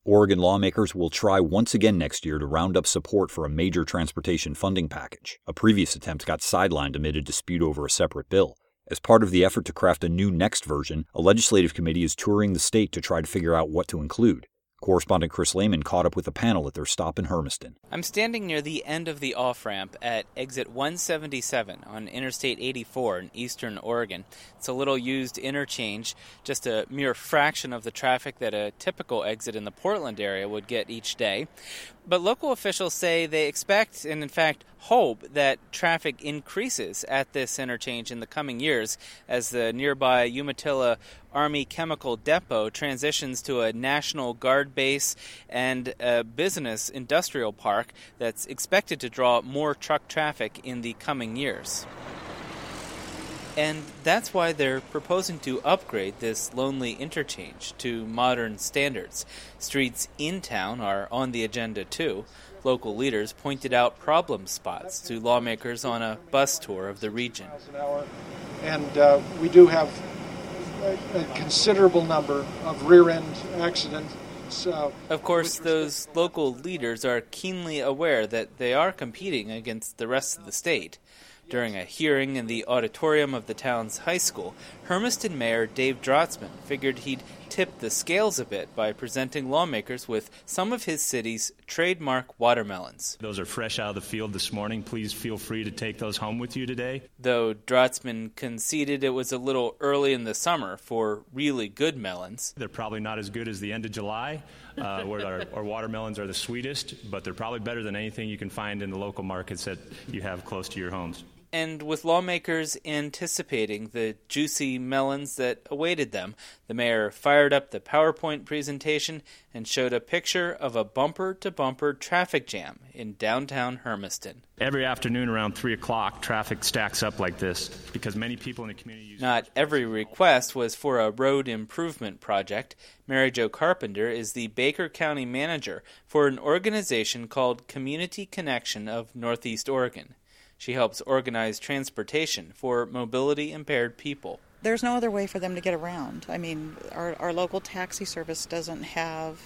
Oregon lawmakers will try once again next year to round up support for a major transportation funding package. A previous attempt got sidelined amid a dispute over a separate bill. As part of the effort to craft a new next version, a legislative committee is touring the state to try to figure out what to include. Correspondent Chris Lehman caught up with a panel at their stop in Hermiston. I'm standing near the end of the off-ramp at exit 177 on Interstate 84 in eastern Oregon. It's a little used interchange, just a mere fraction of the traffic that a typical exit in the Portland area would get each day. But local officials say they expect and, in fact, hope that traffic increases at this interchange in the coming years as the nearby Umatilla Army Chemical Depot transitions to a National Guard base and a business industrial park that's expected to draw more truck traffic in the coming years. And that's why they're proposing to upgrade this lonely interchange to modern standards. Streets in town are on the agenda too. Local leaders pointed out problem spots to lawmakers on a bus tour of the region. And we do have a considerable number of rear-end accidents. Of course, those local leaders are keenly aware that they are competing against the rest of the state. During a hearing in the auditorium of the town's high school, Hermiston Mayor Dave Drotzman figured he'd tip the scales a bit by presenting lawmakers with some of his city's trademark watermelons. Those are fresh out of the field this morning. Please feel free to take those home with you today. Though Drotzman conceded it was a little early in the summer for really good melons. They're probably not as good as the end of July, where our watermelons are the sweetest, but they're probably better than anything you can find in the local markets that you have close to your homes. And with lawmakers anticipating the juicy melons that awaited them, the mayor fired up the PowerPoint presentation and showed a picture of a bumper-to-bumper traffic jam in downtown Hermiston. Every afternoon around 3 o'clock, traffic stacks up like this because many people in the community use... Not every request was for a road improvement project. Mary Jo Carpenter is the Baker County manager for an organization called Community Connection of Northeast Oregon. She helps organize transportation for mobility-impaired people. There's no other way for them to get around. I mean, our local taxi service doesn't have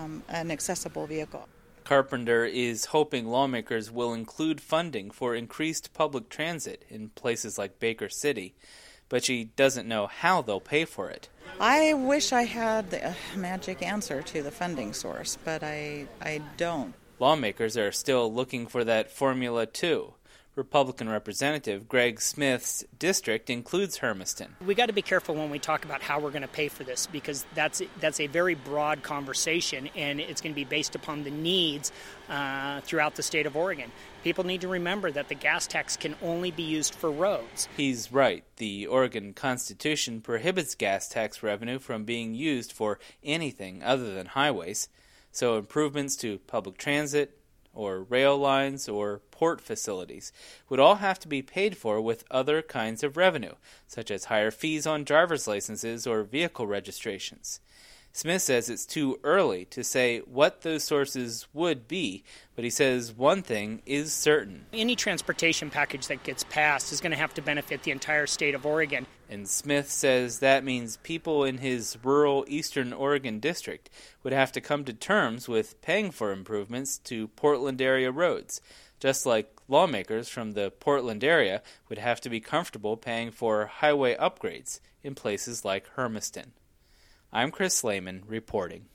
an accessible vehicle. Carpenter is hoping lawmakers will include funding for increased public transit in places like Baker City, but she doesn't know how they'll pay for it. I wish I had the magic answer to the funding source, but I don't. Lawmakers are still looking for that formula, too. Republican Representative Greg Smith's district includes Hermiston. We got to be careful when we talk about how we're going to pay for this because that's a very broad conversation and it's going to be based upon the needs throughout the state of Oregon. People need to remember that the gas tax can only be used for roads. He's right. The Oregon Constitution prohibits gas tax revenue from being used for anything other than highways. So improvements to public transit, or rail lines, or port facilities would all have to be paid for with other kinds of revenue, such as higher fees on driver's licenses or vehicle registrations. Smith says it's too early to say what those sources would be, but he says one thing is certain. Any transportation package that gets passed is going to have to benefit the entire state of Oregon. And Smith says that means people in his rural eastern Oregon district would have to come to terms with paying for improvements to Portland area roads, just like lawmakers from the Portland area would have to be comfortable paying for highway upgrades in places like Hermiston. I'm Chris Lehman reporting.